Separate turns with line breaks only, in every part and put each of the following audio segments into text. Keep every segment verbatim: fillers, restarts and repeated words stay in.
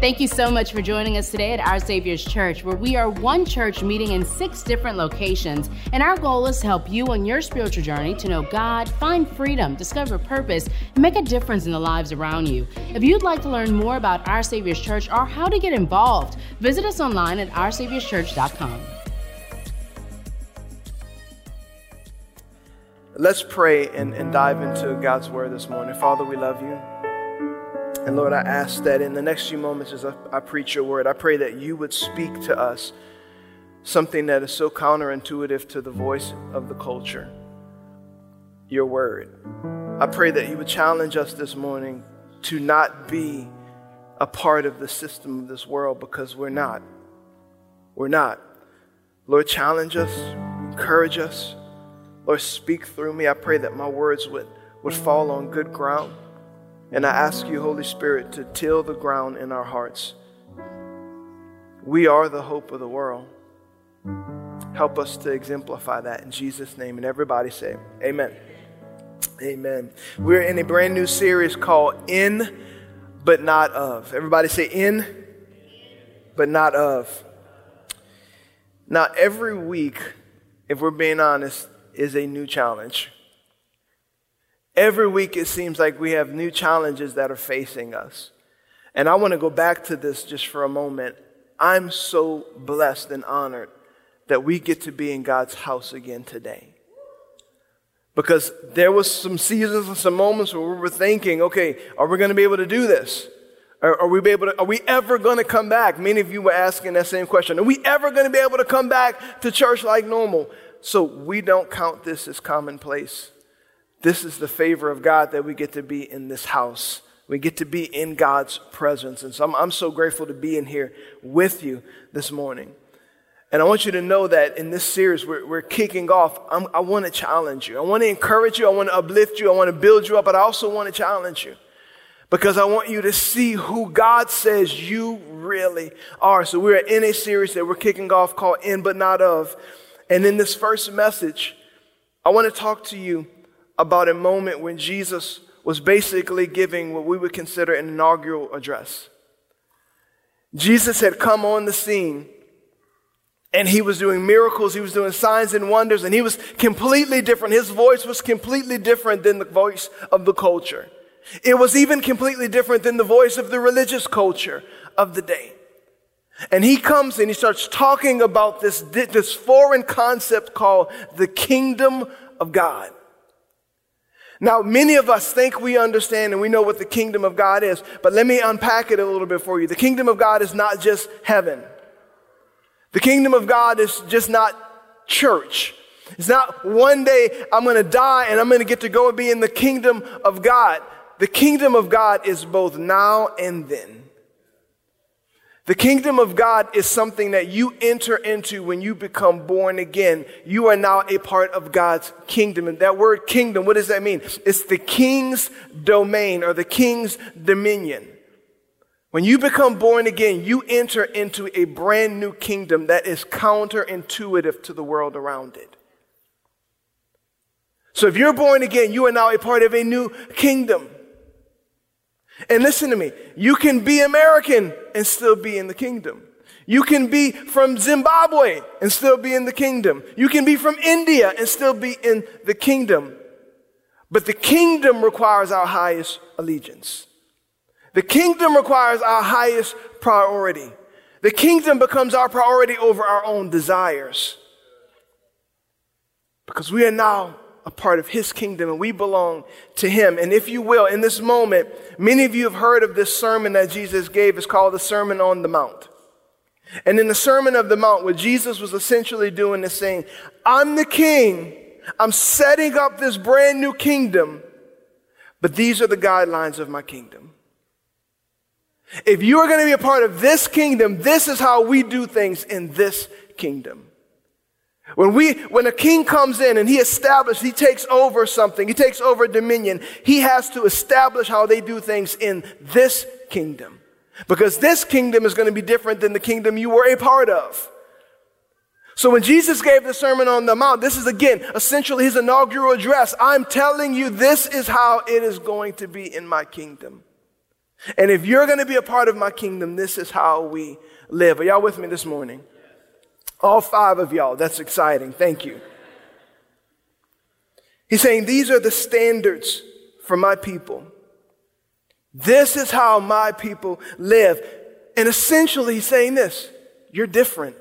Thank you so much for joining us today at Our Savior's Church, where we are one church meeting in six different locations. And our goal is to help you on your spiritual journey to know God, find freedom, discover purpose, and make a difference in the lives around you. If you'd like to learn more about Our Savior's Church or how to get involved, visit us online at our saviors church dot com.
Let's pray and, and dive into God's word this morning. Father, we love you. And Lord, I ask that in the next few moments as I, I preach your word, I pray that you would speak to us something that is so counterintuitive to the voice of the culture, your word. I pray that you would challenge us this morning to not be a part of the system of this world, because we're not. We're not. Lord, challenge us, encourage us. Lord, speak through me. I pray that my words would, would fall on good ground. And I ask you, Holy Spirit, to till the ground in our hearts. We are the hope of the world. Help us to exemplify that in Jesus' name. And everybody say, amen. Amen. We're in a brand new series called In, But Not Of. Everybody say in, but not of. Now, every week, if we're being honest, is a new challenge. Every week it seems like we have new challenges that are facing us. And I want to go back to this just for a moment. I'm so blessed and honored that we get to be in God's house again today. Because there was some seasons and some moments where we were thinking, okay, are we going to be able to do this? Are, are we be able to, are we ever going to come back? Many of you were asking that same question. Are we ever going to be able to come back to church like normal? So we don't count this as commonplace. This is the favor of God that we get to be in this house. We get to be in God's presence. And so I'm, I'm so grateful to be in here with you this morning. And I want you to know that in this series we're, we're kicking off. I'm, I want to challenge you. I want to encourage you. I want to uplift you. I want to build you up. But I also want to challenge you, because I want you to see who God says you really are. So we're in a series that we're kicking off called In But Not Of. And in this first message, I want to talk to you about a moment when Jesus was basically giving what we would consider an inaugural address. Jesus had come on the scene, and he was doing miracles, he was doing signs and wonders, and he was completely different. His voice was completely different than the voice of the culture. It was even completely different than the voice of the religious culture of the day. And he comes and he starts talking about this, this foreign concept called the kingdom of God. Now, many of us think we understand and we know what the kingdom of God is, but let me unpack it a little bit for you. The kingdom of God is not just heaven. The kingdom of God is just not church. It's not one day I'm going to die and I'm going to get to go and be in the kingdom of God. The kingdom of God is both now and then. The kingdom of God is something that you enter into when you become born again. You are now a part of God's kingdom. And that word kingdom, what does that mean? It's the king's domain or the king's dominion. When you become born again, you enter into a brand new kingdom that is counterintuitive to the world around it. So if you're born again, you are now a part of a new kingdom. And listen to me, you can be American and still be in the kingdom. You can be from Zimbabwe and still be in the kingdom. You can be from India and still be in the kingdom. But the kingdom requires our highest allegiance. The kingdom requires our highest priority. The kingdom becomes our priority over our own desires. Because we are now a part of his kingdom and we belong to him. And if you will, in this moment, many of you have heard of this sermon that Jesus gave. It's called the Sermon on the Mount. And in the Sermon of the Mount, what Jesus was essentially doing is saying, I'm the king. I'm setting up this brand new kingdom, but these are the guidelines of my kingdom. If you are going to be a part of this kingdom, this is how we do things in this kingdom. When we, when a king comes in and he establishes, he takes over something, he takes over dominion, he has to establish how they do things in this kingdom. Because this kingdom is going to be different than the kingdom you were a part of. So when Jesus gave the Sermon on the Mount, this is again, essentially his inaugural address. I'm telling you, this is how it is going to be in my kingdom. And if you're going to be a part of my kingdom, this is how we live. Are y'all with me this morning? All five of y'all. That's exciting. Thank you. He's saying these are the standards for my people. This is how my people live. And essentially he's saying this: you're different.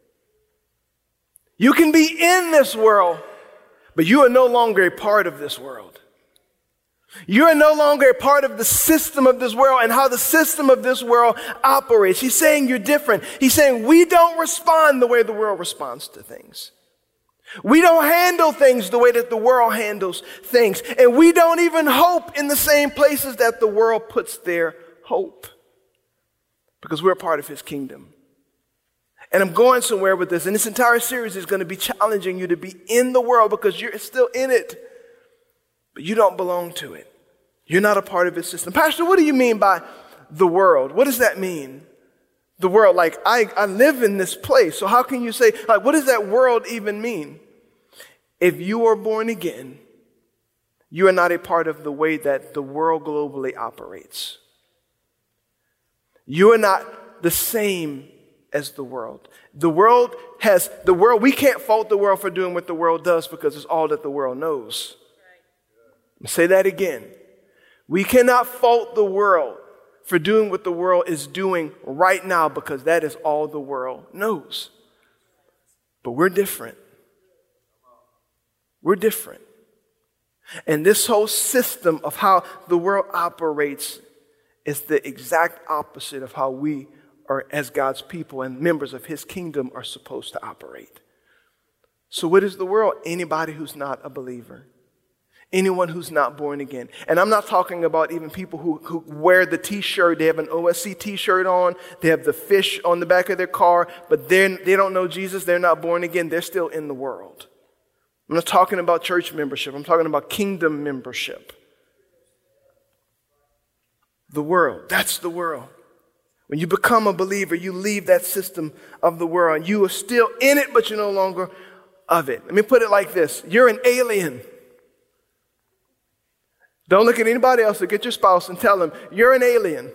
You can be in this world, but you are no longer a part of this world. You are no longer a part of the system of this world and how the system of this world operates. He's saying you're different. He's saying we don't respond the way the world responds to things. We don't handle things the way that the world handles things. And we don't even hope in the same places that the world puts their hope. Because we're a part of his kingdom. And I'm going somewhere with this. And this entire series is going to be challenging you to be in the world because you're still in it. But you don't belong to it. You're not a part of its system. Pastor, what do you mean by the world? What does that mean? The world, like I, I live in this place. So how can you say, like, what does that world even mean? If you are born again, you are not a part of the way that the world globally operates. You are not the same as the world. The world has, the world, we can't fault the world for doing what the world does because it's all that the world knows. I'll say that again. We cannot fault the world for doing what the world is doing right now because that is all the world knows. But we're different. We're different. And this whole system of how the world operates is the exact opposite of how we are, as God's people and members of his kingdom, are supposed to operate. So what is the world? Anybody who's not a believer. Anyone who's not born again. And I'm not talking about even people who, who wear the t-shirt. They have an O S C t-shirt on. They have the fish on the back of their car. But they they don't know Jesus. They're not born again. They're still in the world. I'm not talking about church membership. I'm talking about kingdom membership. The world. That's the world. When you become a believer, you leave that system of the world. You are still in it, but you're no longer of it. Let me put it like this. You're an alien. Don't look at anybody else or get your spouse and tell them, you're an alien.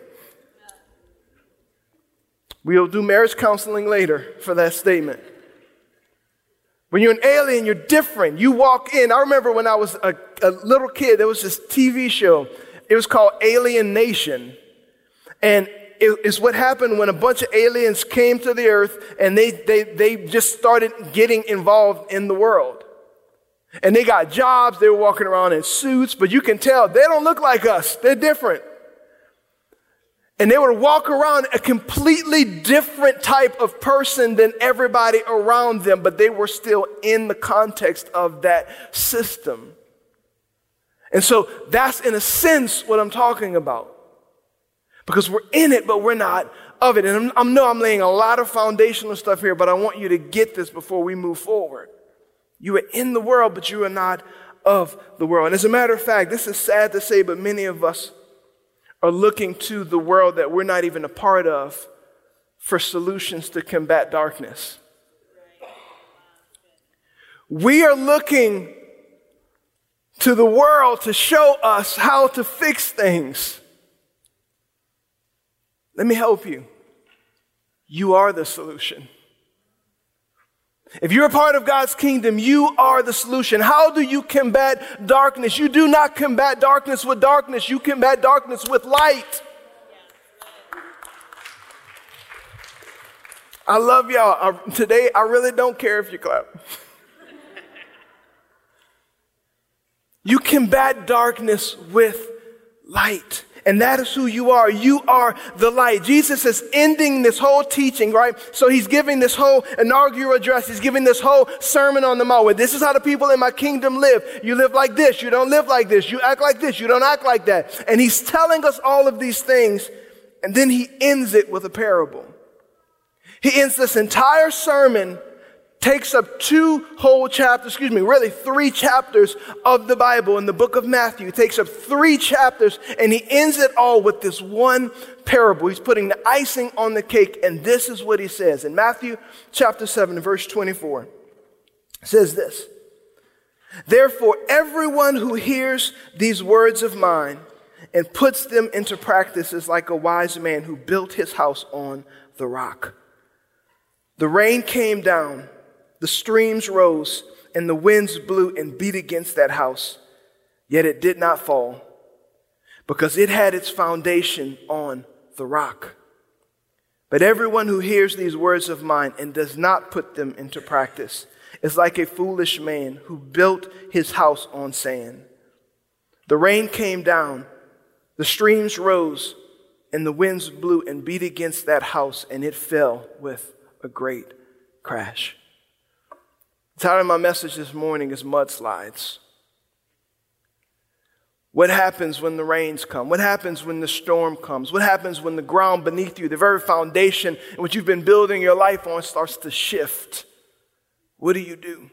We'll do marriage counseling later for that statement. When you're an alien, you're different. You walk in. I remember when I was a, a little kid, there was this T V show. It was called Alien Nation. And it, it's what happened when a bunch of aliens came to the earth and they, they, they just started getting involved in the world. And they got jobs. They were walking around in suits, but you can tell they don't look like us. They're different. And they would walk around a completely different type of person than everybody around them, but they were still in the context of that system. And so that's, in a sense, what I'm talking about. Because we're in it, but we're not of it. And I know I'm laying a lot of foundational stuff here, but I want you to get this before we move forward. You are in the world, but you are not of the world. And as a matter of fact, this is sad to say, but many of us are looking to the world that we're not even a part of for solutions to combat darkness. We are looking to the world to show us how to fix things. Let me help you. You are the solution. If you're a part of God's kingdom, you are the solution. How do you combat darkness? You do not combat darkness with darkness. You combat darkness with light. I love y'all. I, today, I really don't care if you clap. You combat darkness with light. And that is who you are. You are the light. Jesus is ending this whole teaching, right? So he's giving this whole inaugural address. He's giving this whole sermon on the mount. Where this is how the people in my kingdom live. You live like this. You don't live like this. You act like this. You don't act like that. And he's telling us all of these things. And then he ends it with a parable. He ends this entire sermon, takes up two whole chapters, excuse me, really three chapters of the Bible in the book of Matthew. He takes up three chapters and he ends it all with this one parable. He's putting the icing on the cake, and this is what he says. In Matthew chapter seven, verse twenty-four, it says this: "Therefore, everyone who hears these words of mine and puts them into practice is like a wise man who built his house on the rock. The rain came down, the streams rose, and the winds blew and beat against that house. Yet it did not fall, because it had its foundation on the rock. But everyone who hears these words of mine and does not put them into practice is like a foolish man who built his house on sand. The rain came down, the streams rose, and the winds blew and beat against that house, and it fell with a great crash. The title of my message this morning is Mudslides. What happens when the rains come? What happens when the storm comes? What happens when the ground beneath you, the very foundation in which you've been building your life on, starts to shift? What do you do?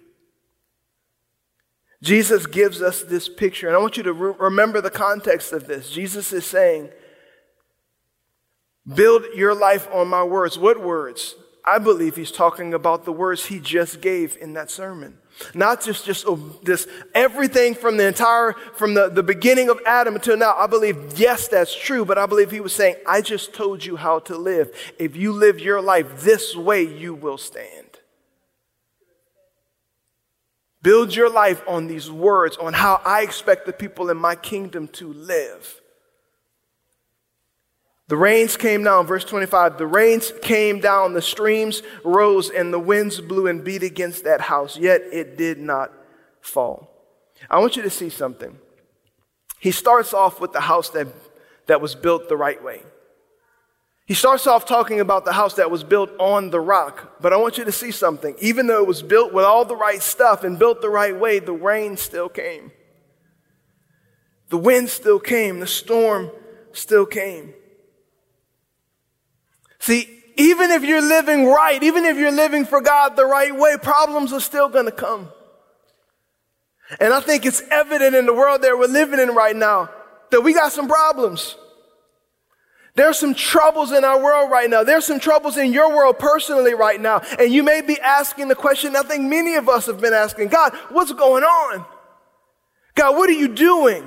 Jesus gives us this picture, and I want you to re- remember the context of this. Jesus is saying, build your life on my words. What words? I believe he's talking about the words he just gave in that sermon. Not just, just oh, this, everything from the entire, from the, the beginning of Adam until now. I believe, yes, that's true, but I believe he was saying, I just told you how to live. If you live your life this way, you will stand. Build your life on these words, on how I expect the people in my kingdom to live. The rains came down, verse twenty-five, the rains came down, the streams rose, and the winds blew and beat against that house, yet it did not fall. I want you to see something. He starts off with the house that, that was built the right way. He starts off talking about the house that was built on the rock, but I want you to see something. Even though it was built with all the right stuff and built the right way, the rain still came. The wind still came. The storm still came. See, even if you're living right, even if you're living for God the right way, problems are still going to come. And I think it's evident in the world that we're living in right now that we got some problems. There's some troubles in our world right now. There's some troubles in your world personally right now. And you may be asking the question I think many of us have been asking, God, what's going on? God, what are you doing?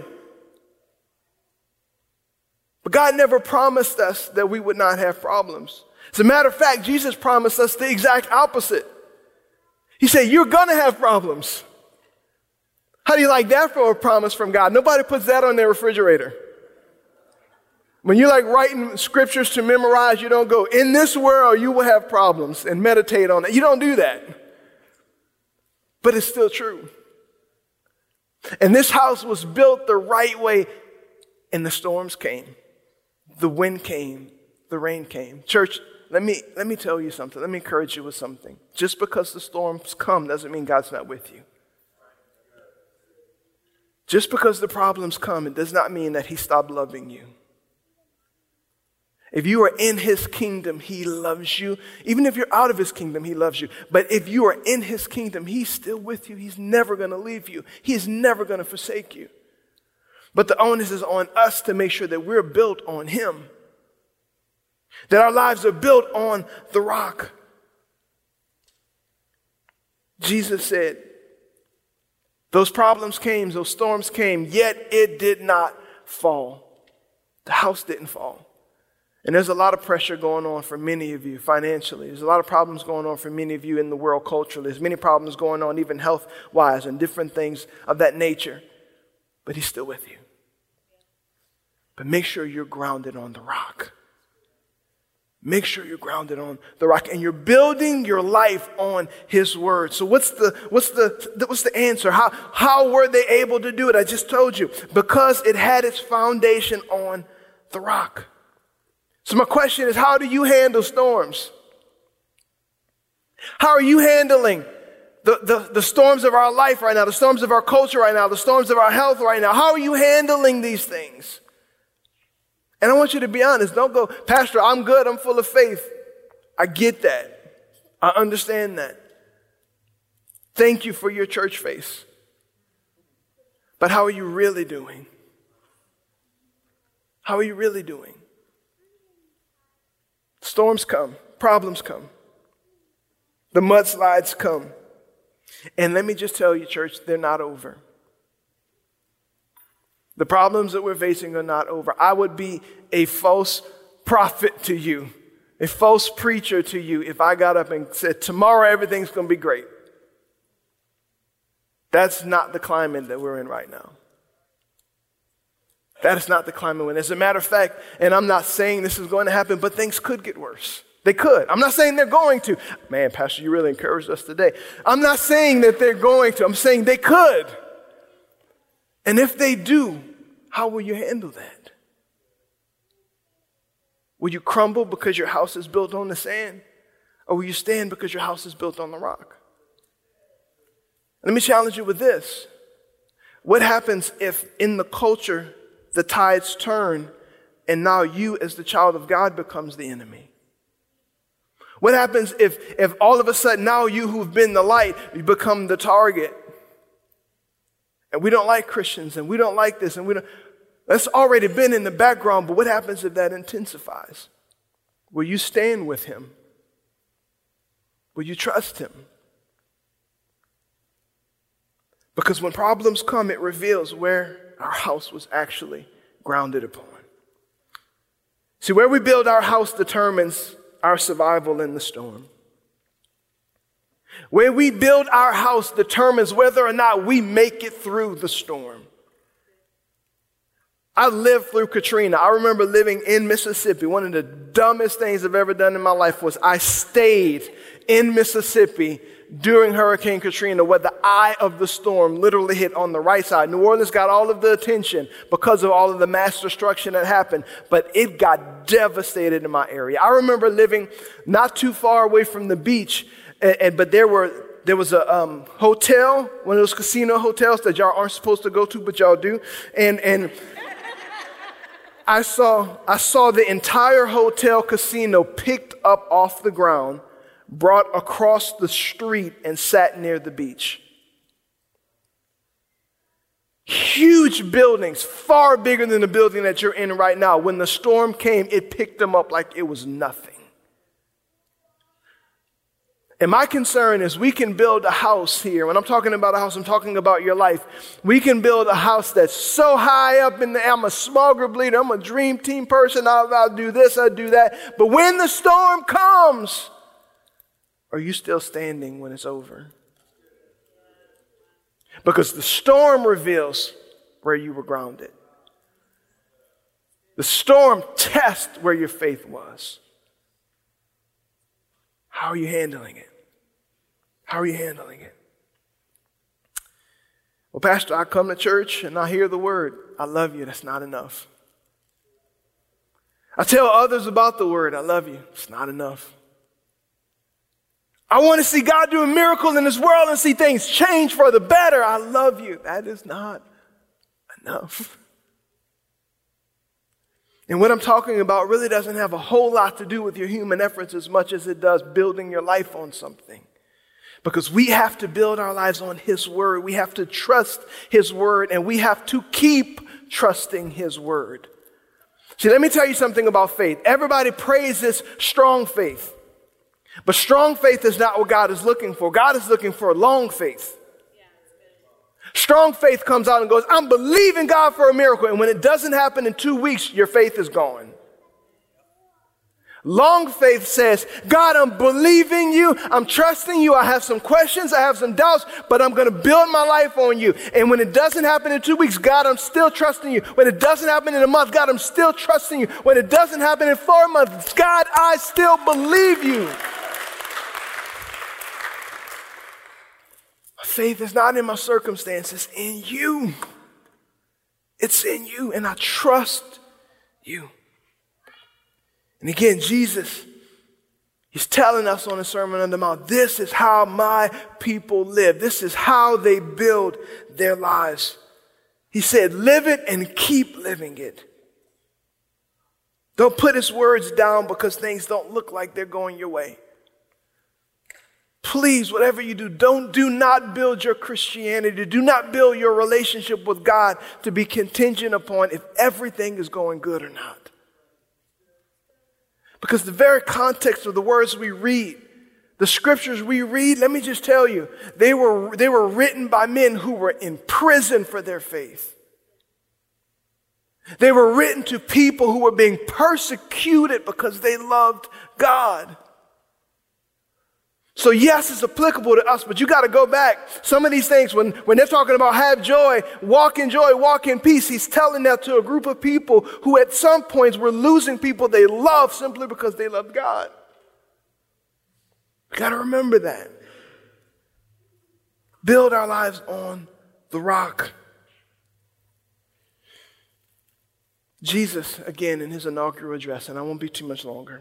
But God never promised us that we would not have problems. As a matter of fact, Jesus promised us the exact opposite. He said, you're going to have problems. How do you like that for a promise from God? Nobody puts that on their refrigerator. When you're like writing scriptures to memorize, you don't go, in this world you will have problems and meditate on it. You don't do that. But it's still true. And this house was built the right way, and the storms came. The wind came, the rain came. Church, let me let me tell you something. Let me encourage you with something. Just because the storms come doesn't mean God's not with you. Just because the problems come, it does not mean that he stopped loving you. If you are in his kingdom, he loves you. Even if you're out of his kingdom, he loves you. But if you are in his kingdom, he's still with you. He's never going to leave you. He's never going to forsake you. But the onus is on us to make sure that we're built on him. That our lives are built on the rock. Jesus said, those problems came, those storms came, yet it did not fall. The house didn't fall. And there's a lot of pressure going on for many of you financially. There's a lot of problems going on for many of you in the world culturally. There's many problems going on even health-wise and different things of that nature. But he's still with you. But make sure you're grounded on the rock. Make sure you're grounded on the rock, and you're building your life on his word. So what's the what's the what's the answer? How how were they able to do it? I just told you. Because it had its foundation on the rock. So my question is, how do you handle storms? How are you handling the, the, the storms of our life right now, the storms of our culture right now, the storms of our health right now? How are you handling these things? And I want you to be honest. Don't go, Pastor, I'm good. I'm full of faith. I get that. I understand that. Thank you for your church face. But how are you really doing? How are you really doing? Storms come. Problems come. The mudslides come. And let me just tell you, church, they're not over. The problems that we're facing are not over. I would be a false prophet to you, a false preacher to you, if I got up and said, tomorrow everything's going to be great. That's not the climate that we're in right now. That is not the climate we're in. As a matter of fact, and I'm not saying this is going to happen, but things could get worse. They could. I'm not saying they're going to. Man, Pastor, you really encouraged us today. I'm not saying that they're going to. I'm saying they could. And if they do, how will you handle that? Will you crumble because your house is built on the sand? Or will you stand because your house is built on the rock? Let me challenge you with this. What happens if in the culture the tides turn and now you as the child of God becomes the enemy? What happens if, if all of a sudden now you who've been the light, you become the target? And we don't like Christians, and we don't like this, and we don't. That's already been in the background, but what happens if that intensifies? Will you stand with him? Will you trust him? Because when problems come, it reveals where our house was actually grounded upon. See, where we build our house determines our survival in the storm. Where we build our house determines whether or not we make it through the storm. I lived through Katrina. I remember living in Mississippi. One of the dumbest things I've ever done in my life was I stayed in Mississippi during Hurricane Katrina, where the eye of the storm literally hit on the right side. New Orleans got all of the attention because of all of the mass destruction that happened, but it got devastated in my area. I remember living not too far away from the beach, and, and but there were there was a um, hotel, one of those casino hotels that y'all aren't supposed to go to, but y'all do, and and. I saw I saw the entire hotel casino picked up off the ground, brought across the street, and sat near the beach. Huge buildings, far bigger than the building that you're in right now. When the storm came, it picked them up like it was nothing. And my concern is we can build a house here. When I'm talking about a house, I'm talking about your life. We can build a house that's so high up in the, I'm a small group leader, I'm a dream team person, I'll, I'll do this, I'll do that. But when the storm comes, are you still standing when it's over? Because the storm reveals where you were grounded. The storm tests where your faith was. How are you handling it? How are you handling it? Well, Pastor, I come to church and I hear the word, I love you. That's not enough. I tell others about the word, I love you. It's not enough. I want to see God do a miracle in this world and see things change for the better. I love you. That is not enough. And what I'm talking about really doesn't have a whole lot to do with your human efforts as much as it does building your life on something. Because we have to build our lives on his word. We have to trust his word, and we have to keep trusting his word. See, let me tell you something about faith. Everybody praises strong faith. But strong faith is not what God is looking for. God is looking for long faith. Strong faith comes out and goes, I'm believing God for a miracle. And when it doesn't happen in two weeks, your faith is gone. Long faith says, God, I'm believing you. I'm trusting you. I have some questions. I have some doubts, but I'm going to build my life on you. And when it doesn't happen in two weeks, God, I'm still trusting you. When it doesn't happen in a month, God, I'm still trusting you. When it doesn't happen in four months, God, I still believe you. Faith is not in my circumstances, in you. It's in you, and I trust you. And again, Jesus, he's telling us on the Sermon on the Mount, this is how my people live. This is how they build their lives. He said, live it and keep living it. Don't put his words down because things don't look like they're going your way. Please, whatever you do, don't do not build your Christianity. Do not build your relationship with God to be contingent upon if everything is going good or not. Because the very context of the words we read, the scriptures we read, let me just tell you, they were, they were written by men who were in prison for their faith. They were written to people who were being persecuted because they loved God. So yes, it's applicable to us, but you got to go back. Some of these things, when, when they're talking about have joy, walk in joy, walk in peace, he's telling that to a group of people who at some points were losing people they love simply because they loved God. We got to remember that. Build our lives on the rock. Jesus, again, in his inaugural address, and I won't be too much longer,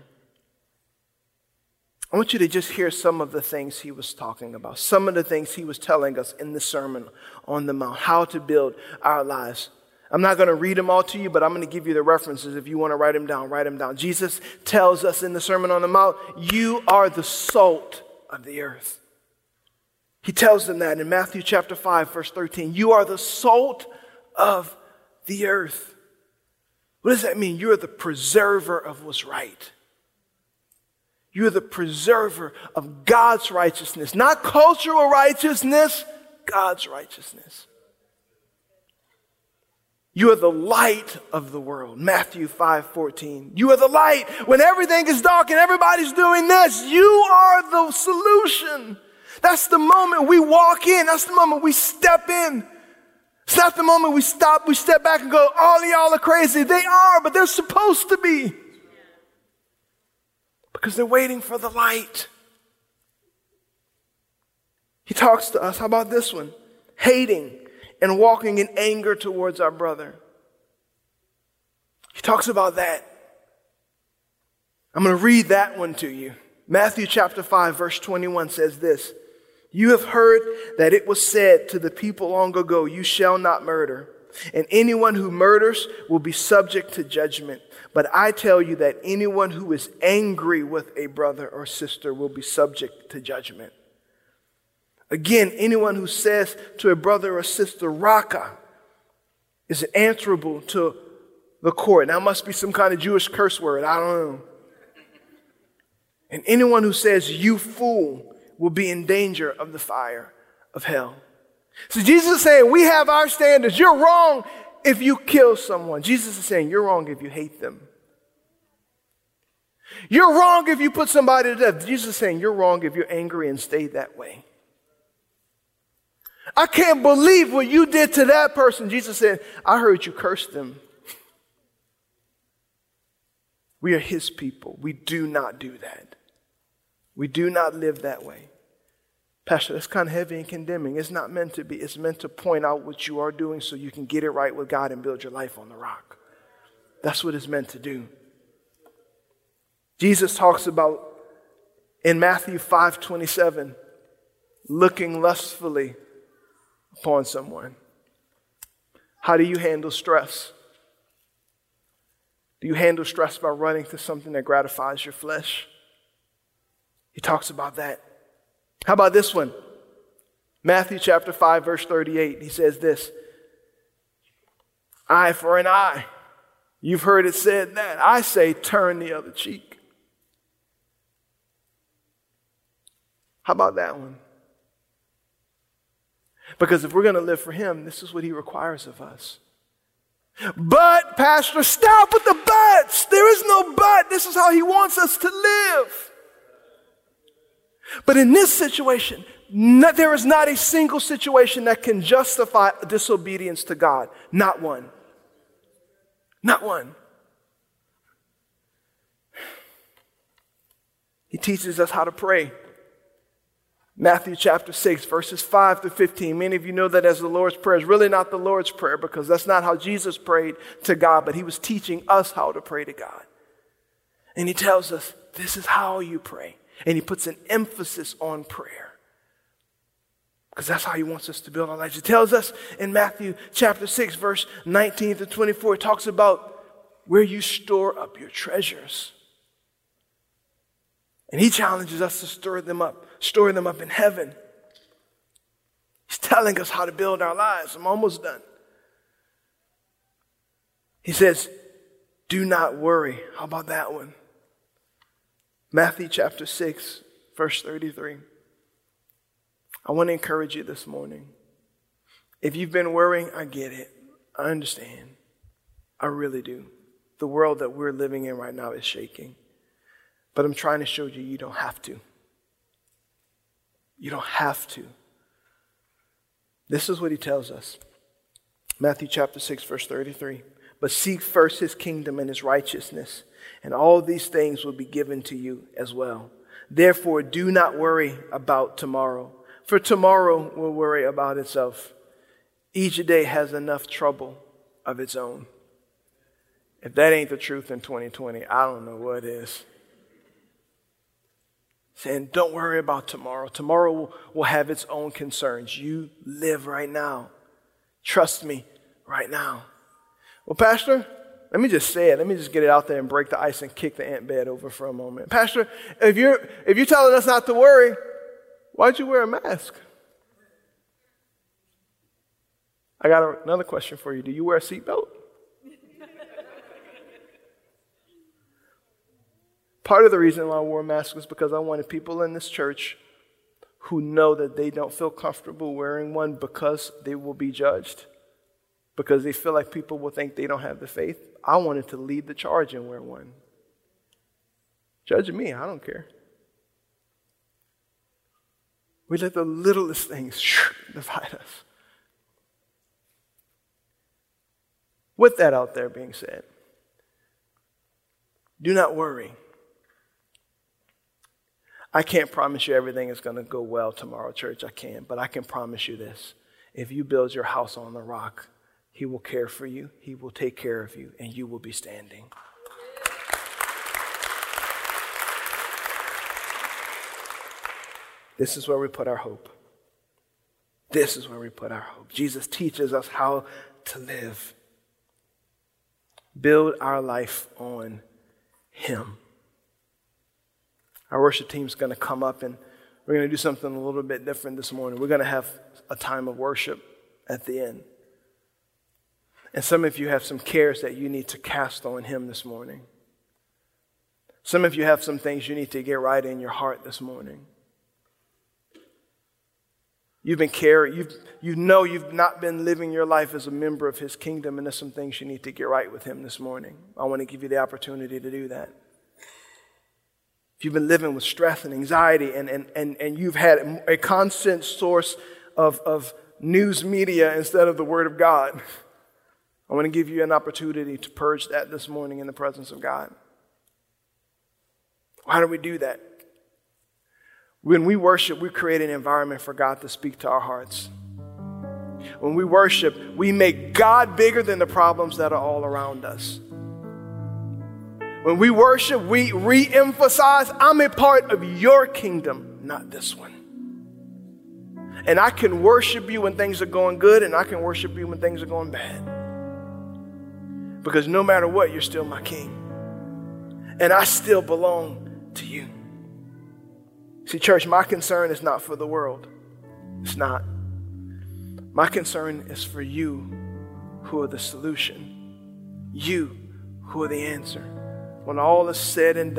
I want you to just hear some of the things he was talking about, some of the things he was telling us in the Sermon on the Mount, how to build our lives. I'm not going to read them all to you, but I'm going to give you the references. If you want to write them down, write them down. Jesus tells us in the Sermon on the Mount, you are the salt of the earth. He tells them that in Matthew chapter five, verse thirteen. You are the salt of the earth. What does that mean? You are the preserver of what's right. You are the preserver of God's righteousness. Not cultural righteousness, God's righteousness. You are the light of the world. Matthew five fourteen. You are the light. When everything is dark and everybody's doing this, you are the solution. That's the moment we walk in. That's the moment we step in. It's not the moment we stop, we step back and go, all of y'all are crazy. They are, but they're supposed to be. Because they're waiting for the light. He talks to us. How about this one? Hating and walking in anger towards our brother. He talks about that. I'm going to read that one to you. Matthew chapter five, verse twenty-one says this. You have heard that it was said to the people long ago, you shall not murder. And anyone who murders will be subject to judgment. But I tell you that anyone who is angry with a brother or sister will be subject to judgment. Again, anyone who says to a brother or sister, Raka, is answerable to the court. Now, it must be some kind of Jewish curse word. I don't know. And anyone who says, you fool, will be in danger of the fire of hell. So Jesus is saying, we have our standards. You're wrong if you kill someone. Jesus is saying, you're wrong if you hate them. You're wrong if you put somebody to death. Jesus is saying, you're wrong if you're angry and stay that way. I can't believe what you did to that person. Jesus said, I heard you curse them. We are his people. We do not do that. We do not live that way. Pastor, that's kind of heavy and condemning. It's not meant to be. It's meant to point out what you are doing so you can get it right with God and build your life on the rock. That's what it's meant to do. Jesus talks about in Matthew five twenty-seven, looking lustfully upon someone. How do you handle stress? Do you handle stress by running to something that gratifies your flesh? He talks about that. How about this one? Matthew chapter five, verse thirty-eight. He says this, eye for an eye. You've heard it said that. I say turn the other cheek. How about that one? Because if we're going to live for him, this is what he requires of us. But, Pastor, stop with the buts. There is no but. This is how he wants us to live. But in this situation, not, there is not a single situation that can justify disobedience to God. Not one. Not one. He teaches us how to pray. Matthew chapter six, verses five to fifteen. Many of you know that as the Lord's Prayer. It's really not the Lord's Prayer because that's not how Jesus prayed to God, but he was teaching us how to pray to God. And he tells us, this is how you pray. And he puts an emphasis on prayer because that's how he wants us to build our lives. He tells us in Matthew chapter six, verse nineteen to twenty-four, it talks about where you store up your treasures. And he challenges us to store them up, store them up in heaven. He's telling us how to build our lives. I'm almost done. He says, do not worry. How about that one? Matthew chapter six, verse thirty-three. I want to encourage you this morning. If you've been worrying, I get it. I understand. I really do. The world that we're living in right now is shaking. But I'm trying to show you, you don't have to. You don't have to. This is what he tells us. Matthew chapter six, verse thirty-three. But seek first his kingdom and his righteousness, and all these things will be given to you as well. Therefore, do not worry about tomorrow, for tomorrow will worry about itself. Each day has enough trouble of its own. If that ain't the truth in twenty twenty, I don't know what is. Saying, don't worry about tomorrow. Tomorrow will, will have its own concerns. You live right now. Trust me right now. Well, Pastor, let me just say it. Let me just get it out there and break the ice and kick the ant bed over for a moment. Pastor, if you're, if you're telling us not to worry, why'd you wear a mask? I got another question for you. Do you wear a seatbelt? Part of the reason why I wore a mask was because I wanted people in this church who know that they don't feel comfortable wearing one because they will be judged, because they feel like people will think they don't have the faith. I wanted to lead the charge and wear one. Judge me, I don't care. We let the littlest things divide us. With that out there being said, do not worry. I can't promise you everything is going to go well tomorrow, church. I can't. But I can promise you this. If you build your house on the rock, he will care for you. He will take care of you. And you will be standing. This is where we put our hope. This is where we put our hope. Jesus teaches us how to live. Build our life on him. Our worship team's going to come up and we're going to do something a little bit different this morning. We're going to have a time of worship at the end. And some of you have some cares that you need to cast on him this morning. Some of you have some things you need to get right in your heart this morning. You've been caring, you've, you know you've not been living your life as a member of his kingdom, and there's some things you need to get right with him this morning. I want to give you the opportunity to do that. If you've been living with stress and anxiety and, and, and, and you've had a constant source of, of news media instead of the Word of God, I want to give you an opportunity to purge that this morning in the presence of God. How do we do that? When we worship, we create an environment for God to speak to our hearts. When we worship, we make God bigger than the problems that are all around us. When we worship, we re-emphasize, I'm a part of your kingdom, not this one. And I can worship you when things are going good, and I can worship you when things are going bad. Because no matter what, you're still my king. And I still belong to you. See, church, my concern is not for the world. It's not. My concern is for you who are the solution. You who are the answer. When all is said and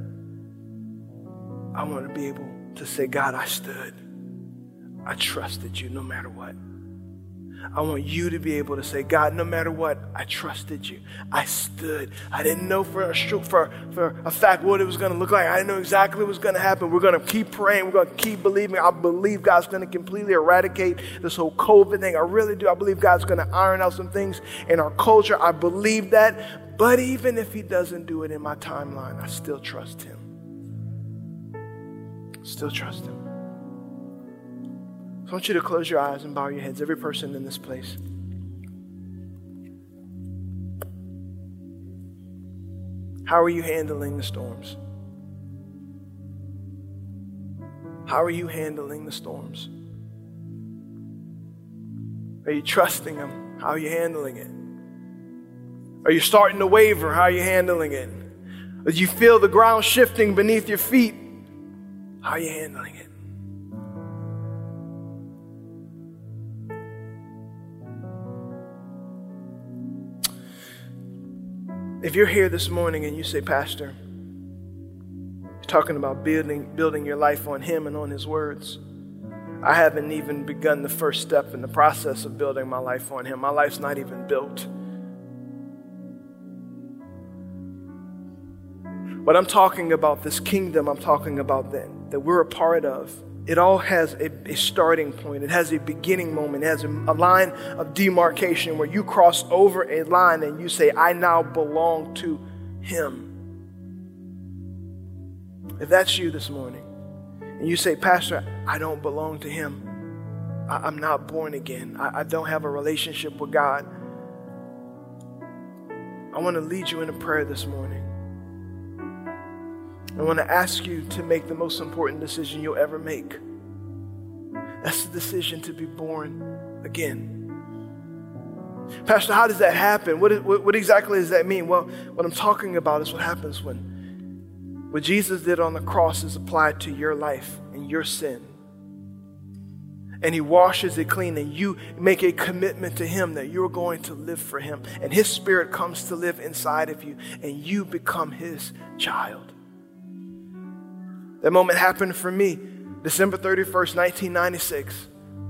done, I want to be able to say, God, I stood. I trusted you no matter what. I want you to be able to say, God, no matter what, I trusted you. I stood. I didn't know for a, for, for a fact what it was going to look like. I didn't know exactly what was going to happen. We're going to keep praying. We're going to keep believing. I believe God's going to completely eradicate this whole COVID thing. I really do. I believe God's going to iron out some things in our culture. I believe that. But even if he doesn't do it in my timeline, I still trust him. Still trust him. So I want you to close your eyes and bow your heads, every person in this place. How are you handling the storms? How are you handling the storms? Are you trusting him? How are you handling it? Are you starting to waver? How are you handling it? Do you feel the ground shifting beneath your feet? How are you handling it? If you're here this morning and you say, Pastor, you're talking about building, building your life on him and on his words. I haven't even begun the first step in the process of building my life on him. My life's not even built. What I'm talking about, this kingdom I'm talking about then, that we're a part of, it all has a, a starting point. It has a beginning moment. It has a, a line of demarcation where you cross over a line and you say, I now belong to him. If that's you this morning, and you say, Pastor, I don't belong to him. I, I'm not born again. I, I don't have a relationship with God. I want to lead you in a prayer this morning. I want to ask you to make the most important decision you'll ever make. That's the decision to be born again. Pastor, how does that happen? What, is, what, what exactly does that mean? Well, what I'm talking about is what happens when what Jesus did on the cross is applied to your life and your sin. And he washes it clean, and you make a commitment to him that you're going to live for him. And his spirit comes to live inside of you, and you become his child. That moment happened for me, December thirty-first, nineteen ninety-six.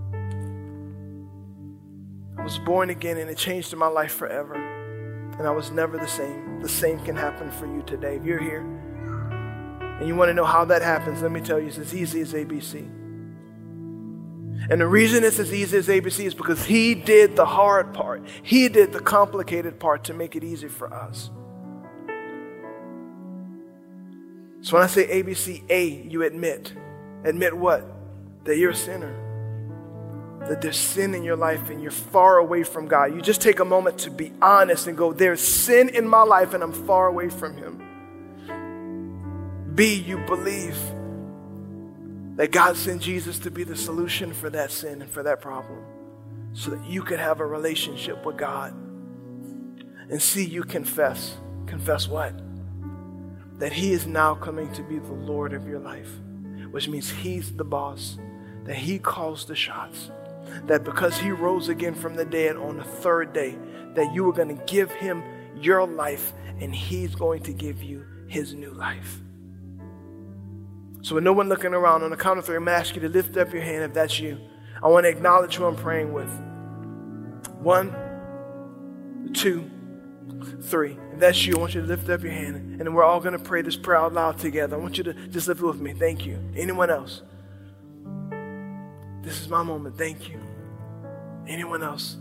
I was born again, and it changed my life forever. And I was never the same. The same can happen for you today. If you're here and you want to know how that happens, let me tell you, it's as easy as A B C. And the reason it's as easy as A B C is because he did the hard part. He did the complicated part to make it easy for us. So when I say A B C, A, you admit. Admit what? That you're a sinner. That there's sin in your life and you're far away from God. You just take a moment to be honest and go, there's sin in my life and I'm far away from him. B, you believe that God sent Jesus to be the solution for that sin and for that problem so that you can have a relationship with God. And C, you confess. Confess what? That he is now coming to be the Lord of your life, which means he's the boss, that he calls the shots, that because he rose again from the dead on the third day, that you are going to give him your life and he's going to give you his new life. So with no one looking around, on the count of three, I'm going to ask you to lift up your hand if that's you. I want to acknowledge who I'm praying with. One, two, three. If that's you, I want you to lift up your hand, and then we're all going to pray this prayer out loud together. I want you to just lift it with me. Thank you. Anyone else? This is my moment. Thank you. Anyone else?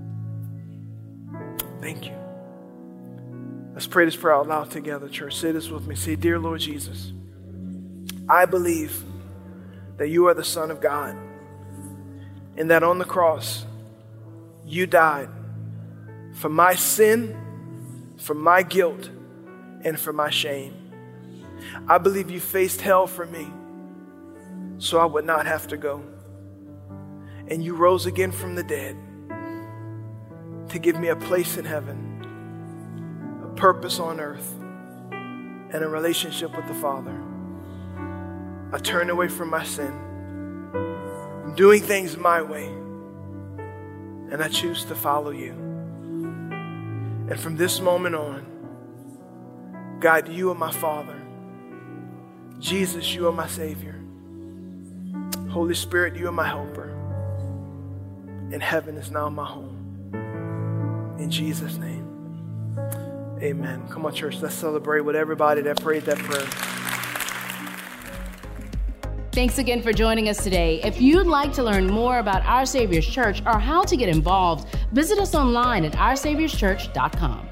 Thank you. Let's pray this prayer out loud together, church. Say this with me. Say, Dear Lord Jesus, I believe that you are the Son of God and that on the cross you died for my sin, for my guilt, and for my shame. I believe you faced hell for me so I would not have to go. And you rose again from the dead to give me a place in heaven, a purpose on earth, and a relationship with the Father. I turn away from my sin. I'm doing things my way, and I choose to follow you. And from this moment on, God, you are my Father. Jesus, you are my Savior. Holy Spirit, you are my helper. And heaven is now my home. In Jesus' name, amen. Come on, church, let's celebrate with everybody that prayed that prayer.
Thanks again for joining us today. If you'd like to learn more about Our Savior's Church or how to get involved, visit us online at our saviors church dot com.